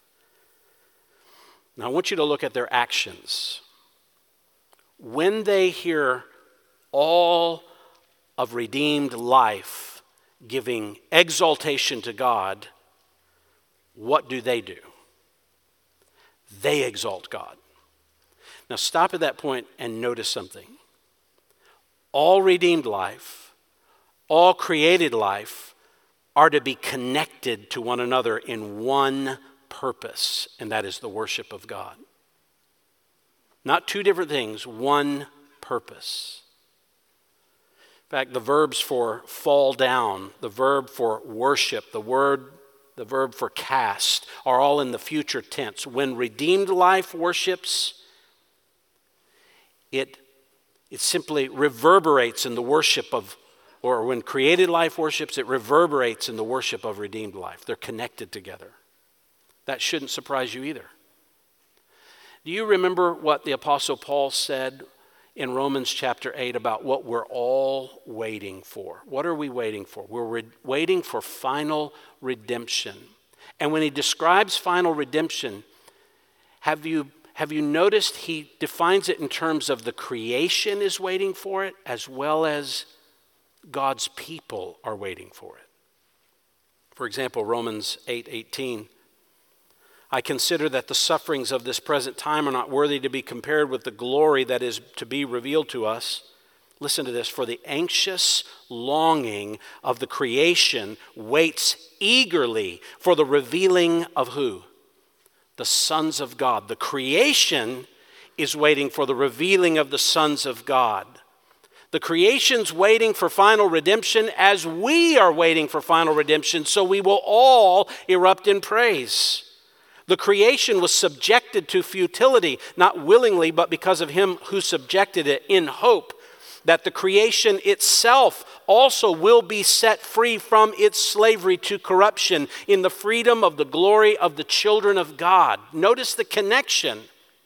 Now I want you to look at their actions. When they hear all of redeemed life giving exaltation to God, what do they do? They exalt God. Now stop at that point and notice something. All redeemed life, all created life are to be connected to one another in one purpose, and that is the worship of God. Not two different things, one purpose. In fact, the verbs for fall down, the verb for worship, the word, the verb for cast are all in the future tense. When redeemed life worships, it, it simply reverberates in the worship of Or when created life worships, it reverberates in the worship of redeemed life. They're connected together. That shouldn't surprise you either. Do you remember what the Apostle Paul said in Romans chapter eight about what we're all waiting for? What are we waiting for? We're re- waiting for final redemption. And when he describes final redemption, have you, have you noticed he defines it in terms of the creation is waiting for it, as well as God's people are waiting for it. For example, Romans eight eighteen. I consider that the sufferings of this present time are not worthy to be compared with the glory that is to be revealed to us. Listen to this. For the anxious longing of the creation waits eagerly for the revealing of who? The sons of God. The creation is waiting for the revealing of the sons of God. The creation's waiting for final redemption as we are waiting for final redemption, so we will all erupt in praise. The creation was subjected to futility, not willingly, but because of him who subjected it, in hope that the creation itself also will be set free from its slavery to corruption in the freedom of the glory of the children of God. Notice the connection.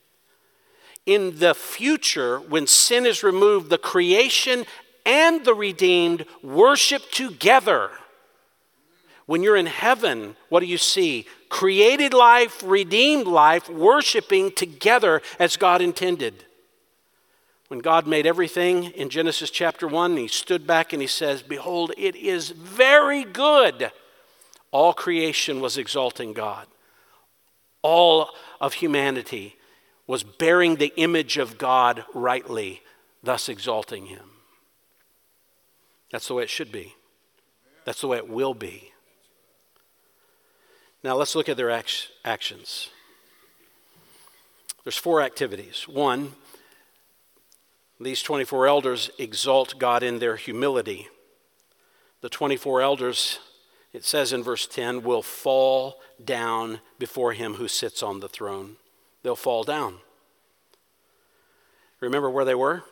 In the future, when sin is removed, the creation and the redeemed worship together. When you're in heaven, what do you see? Created life, redeemed life, worshiping together as God intended. When God made everything in Genesis chapter one, he stood back and he says, behold, it is very good. All creation was exalting God. All of humanity was bearing the image of God rightly, thus exalting him. That's the way it should be. That's the way it will be. Now let's look at their act- actions. There's four activities. One, these twenty-four elders exalt God in their humility. The twenty-four elders, it says in verse ten, will fall down before him who sits on the throne. They'll fall down. Remember where they were?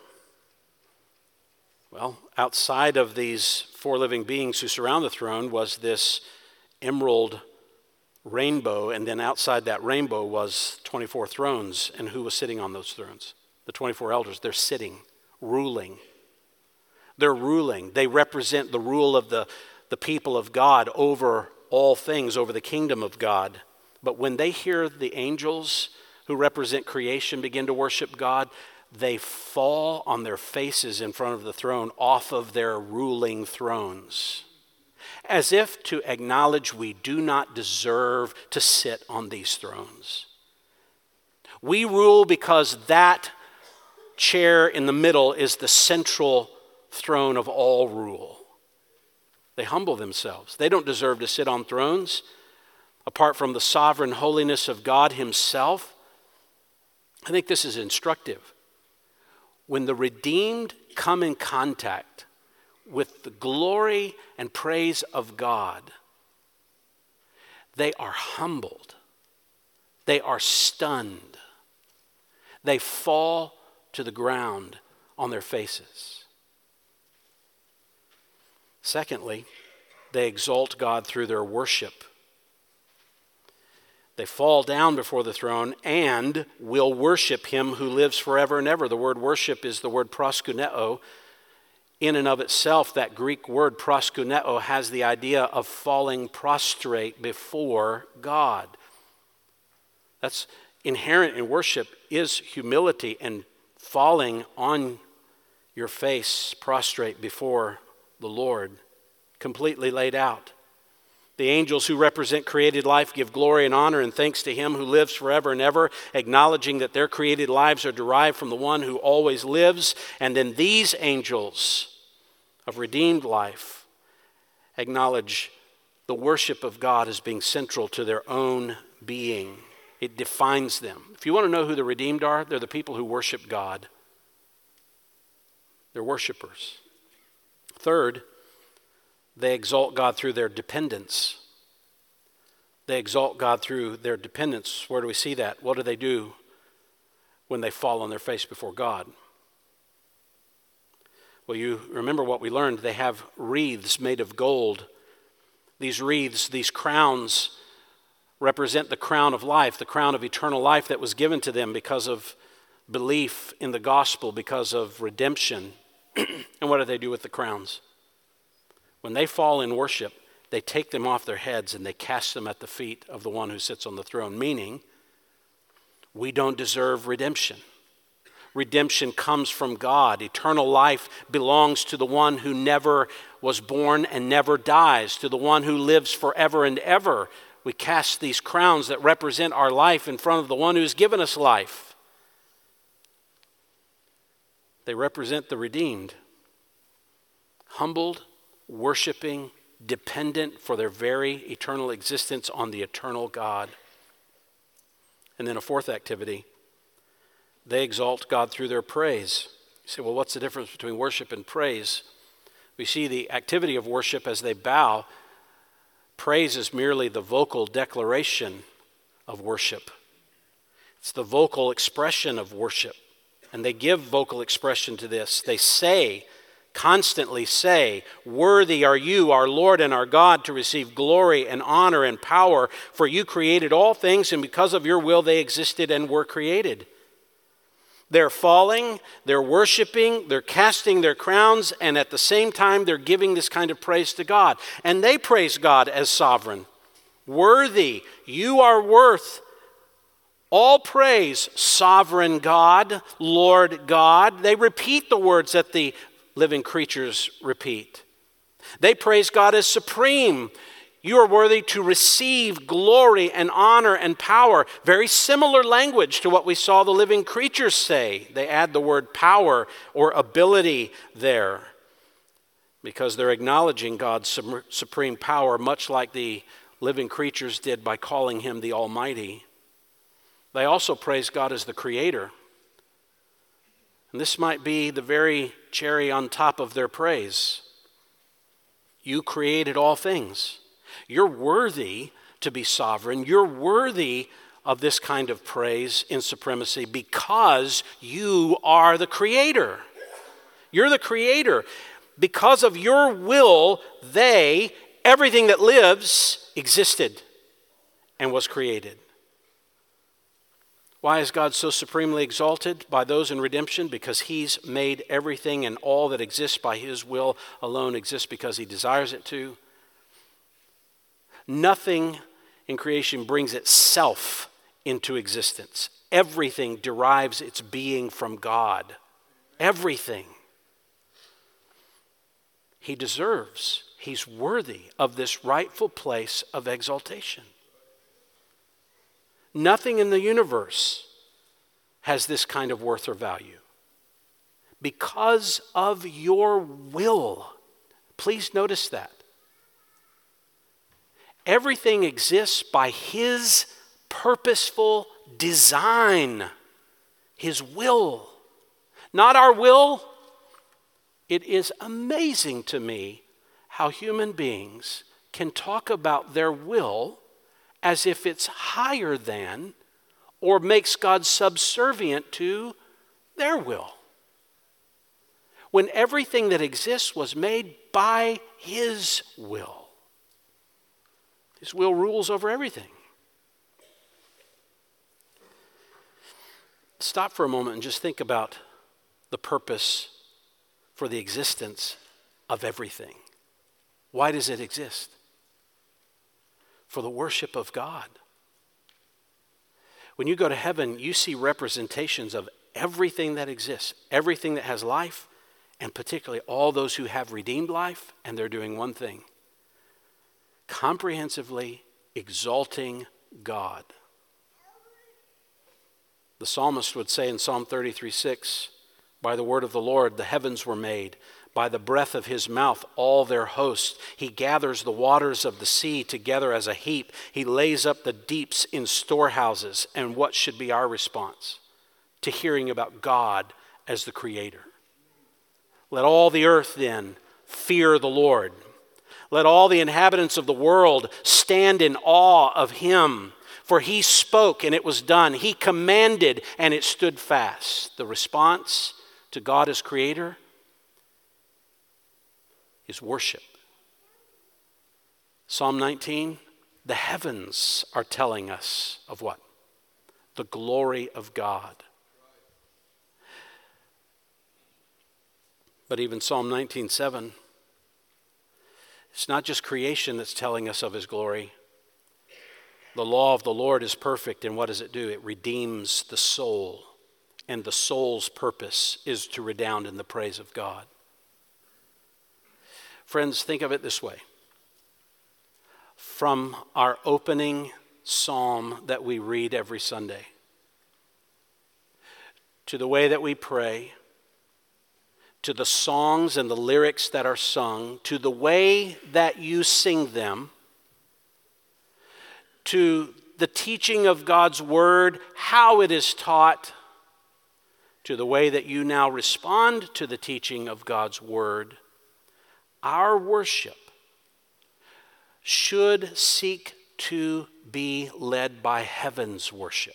Well, outside of these four living beings who surround the throne was this emerald rainbow, and then outside that rainbow was twenty-four thrones, and who was sitting on those thrones? The twenty-four elders. They're sitting, ruling. They're ruling. They represent the rule of the, the people of God over all things, over the kingdom of God. But when they hear the angels who represent creation begin to worship God, they fall on their faces in front of the throne off of their ruling thrones, as if to acknowledge we do not deserve to sit on these thrones. We rule because that chair in the middle is the central throne of all rule. They humble themselves. They don't deserve to sit on thrones apart from the sovereign holiness of God himself. I think this is instructive. When the redeemed come in contact with the glory and praise of God, they are humbled. They are stunned. They fall to the ground on their faces. Secondly, they exalt God through their worship. They fall down before the throne and will worship him who lives forever and ever. The word worship is the word proskuneo. In and of itself, that Greek word proskuneo has the idea of falling prostrate before God. That's inherent in worship, is humility and falling on your face prostrate before the Lord, completely laid out. The angels who represent created life give glory and honor and thanks to him who lives forever and ever, acknowledging that their created lives are derived from the one who always lives. And then these angels of redeemed life acknowledge the worship of God as being central to their own being. It defines them. If you want to know who the redeemed are, they're the people who worship God. They're worshipers. Third, they exalt God through their dependence. They exalt God through their dependence. Where do we see that? What do they do when they fall on their face before God? Well, you remember what we learned. They have wreaths made of gold. These wreaths, these crowns, represent the crown of life, the crown of eternal life that was given to them because of belief in the gospel, because of redemption. And what do they do with the crowns? When they fall in worship, they take them off their heads and they cast them at the feet of the one who sits on the throne, meaning we don't deserve redemption. Redemption comes from God. Eternal life belongs to the one who never was born and never dies, to the one who lives forever and ever. We cast these crowns that represent our life in front of the one who's given us life. They represent the redeemed, humbled, worshiping, dependent for their very eternal existence on the eternal God. And then a fourth activity, they exalt God through their praise. You say, well, what's the difference between worship and praise? We see the activity of worship as they bow. Praise is merely the vocal declaration of worship. It's the vocal expression of worship. And they give vocal expression to this. They say, constantly say, worthy are you, our Lord and our God, to receive glory and honor and power, for you created all things, and because of your will they existed and were created. They're falling, they're worshiping, they're casting their crowns, and at the same time they're giving this kind of praise to God. And they praise God as sovereign. Worthy, you are worth all praise, sovereign God, Lord God. They repeat the words that the living creatures repeat. They praise God as supreme. You are worthy to receive glory and honor and power. Very similar language to what we saw the living creatures say. They add the word power or ability there. because they're acknowledging God's supreme power, much like the living creatures did by calling him the Almighty. They also praise God as the Creator. And this might be the very cherry on top of their praise. You created all things. You're worthy to be sovereign. You're worthy of this kind of praise in supremacy because you are the Creator. You're the Creator. Because of your will, they, everything that lives, existed and was created. Why is God so supremely exalted by those in redemption? Because he's made everything, and all that exists by his will alone exists because he desires it to. Nothing in creation brings itself into existence. Everything derives its being from God. Everything. He deserves, he's worthy of this rightful place of exaltation. Nothing in the universe has this kind of worth or value. Because of your will. Please notice that. Everything exists by his purposeful design. His will. Not our will. It is amazing to me how human beings can talk about their will as if it's higher than or makes God subservient to their will. When everything that exists was made by his will. His will rules over everything. Stop for a moment and just think about the purpose for the existence of everything. Why does it exist? For the worship of God. When you go to heaven, you see representations of everything that exists, everything that has life, and particularly all those who have redeemed life, and they're doing one thing: comprehensively exalting God. The psalmist would say in Psalm thirty-three six, by the word of the Lord the heavens were made, by the breath of his mouth all their hosts. He gathers the waters of the sea together as a heap. He lays up the deeps in storehouses. And what should be our response to hearing about God as the Creator? Let all the earth then fear the Lord. Let all the inhabitants of the world stand in awe of him. For he spoke and it was done. He commanded and it stood fast. The response to God as Creator is worship. Psalm nineteen, the heavens are telling us of what? The glory of God. But even Psalm nineteen seven, it's not just creation that's telling us of his glory. The law of the Lord is perfect, and what does it do? It redeems the soul, and the soul's purpose is to redound in the praise of God. Friends, think of it this way. From our opening psalm that we read every Sunday, to the way that we pray, to the songs and the lyrics that are sung, to the way that you sing them, to the teaching of God's word, how it is taught, to the way that you now respond to the teaching of God's word, our worship should seek to be led by heaven's worship.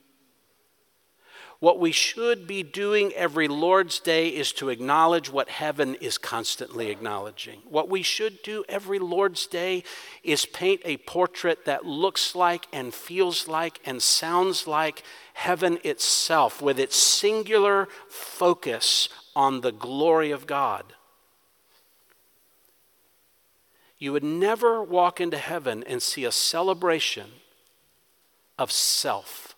What we should be doing every Lord's Day is to acknowledge what heaven is constantly acknowledging. What we should do every Lord's Day is paint a portrait that looks like and feels like and sounds like heaven itself, with its singular focus on the glory of God. You would never walk into heaven and see a celebration of self.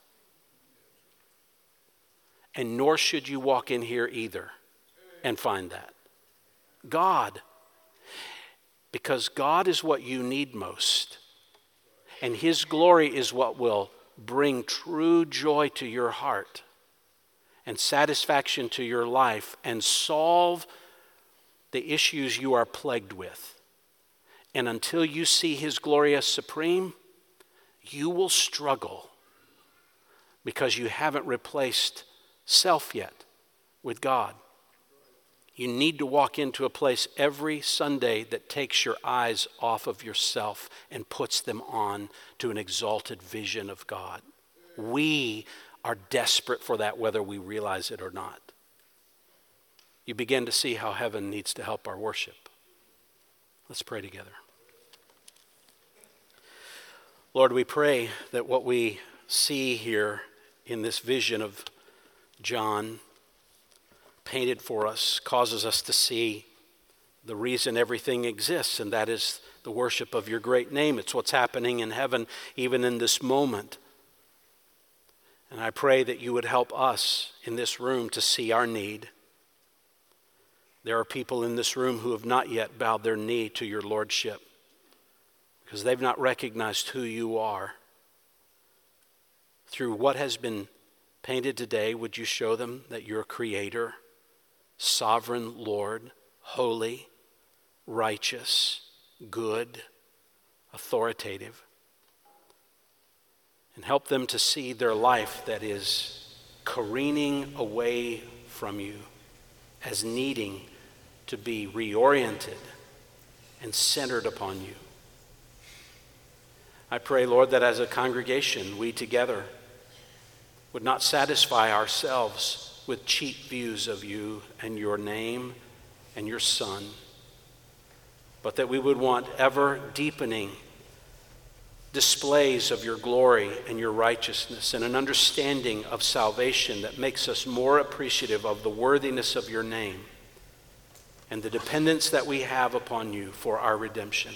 And nor should you walk in here either and find that. God. Because God is what you need most. And his glory is what will bring true joy to your heart and satisfaction to your life and solve the the issues you are plagued with. And until you see his glory as supreme, you will struggle because you haven't replaced self yet with God. You need to walk into a place every Sunday that takes your eyes off of yourself and puts them on to an exalted vision of God. We are desperate for that, whether we realize it or not. You begin to see how heaven needs to help our worship. Let's pray together. Lord, we pray that what we see here in this vision of John painted for us causes us to see the reason everything exists, and that is the worship of your great name. It's what's happening in heaven even in this moment. And I pray that you would help us in this room to see our need. There are people in this room who have not yet bowed their knee to your lordship because they've not recognized who you are. Through what has been painted today, would you show them that you're creator, sovereign Lord, holy, righteous, good, authoritative, and help them to see their life that is careening away from you as needing to be reoriented and centered upon you. I pray, Lord, that as a congregation, we together would not satisfy ourselves with cheap views of you and your name and your Son, but that we would want ever deepening displays of your glory and your righteousness and an understanding of salvation that makes us more appreciative of the worthiness of your name and the dependence that we have upon you for our redemption.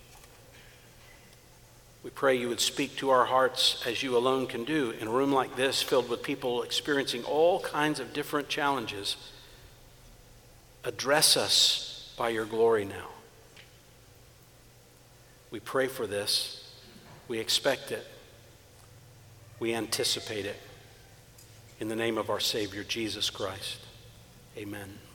We pray you would speak to our hearts as you alone can do in a room like this filled with people experiencing all kinds of different challenges. Address us by your glory now. We pray for this. We expect it. We anticipate it. In the name of our Savior, Jesus Christ. Amen.